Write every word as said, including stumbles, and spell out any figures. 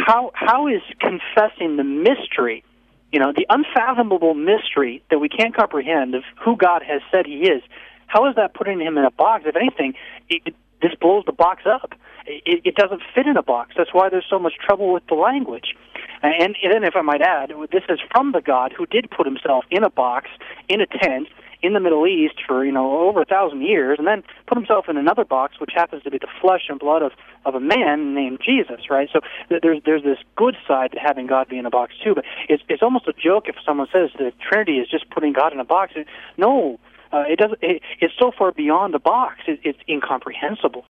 how how is confessing the mystery, you know, the unfathomable mystery that we can't comprehend of who God has said He is? How is that putting Him in a box? If anything, it, it, this blows the box up. It, it doesn't fit in a box. That's why there's so much trouble with the language. And, and then, if I might add, this is from the God who did put Himself in a box, in a tent, in the Middle East for, you know, over a thousand years, and then put Himself in another box, which happens to be the flesh and blood of, of a man named Jesus, right? So there's there's this good side to having God be in a box too, but it's it's almost a joke if someone says the Trinity is just putting God in a box. No, uh, it doesn't. It, it's so far beyond the box; it, it's incomprehensible.